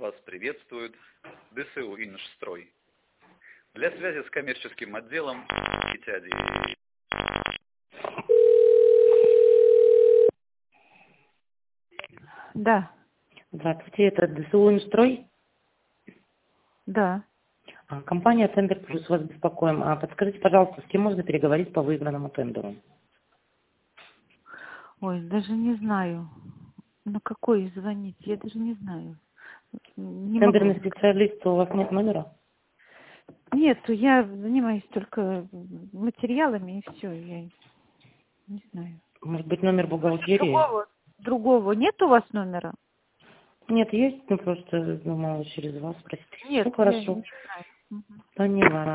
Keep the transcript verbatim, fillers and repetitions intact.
вас приветствует ДСУ «Инжстрой». Для связи с коммерческим отделом один. Да, Здравствуйте, это ДСУ «Инжстрой». да. А, Компания «Тендер Плюс», вас беспокоим. А подскажите, пожалуйста, с кем можно переговорить по выигранному тендеру? Ой, даже не знаю. На какой звонить? Я даже не знаю. Не Тендерный могу. специалист, у вас нет номера? Нет, я занимаюсь только материалами и все. Я не знаю. Может быть, номер бухгалтерии? Другого, другого нет у вас номера? Нет, есть, ну просто думала через вас спросить. Нет, Ну, я не хорошо. знаю. Мгм. Поняла.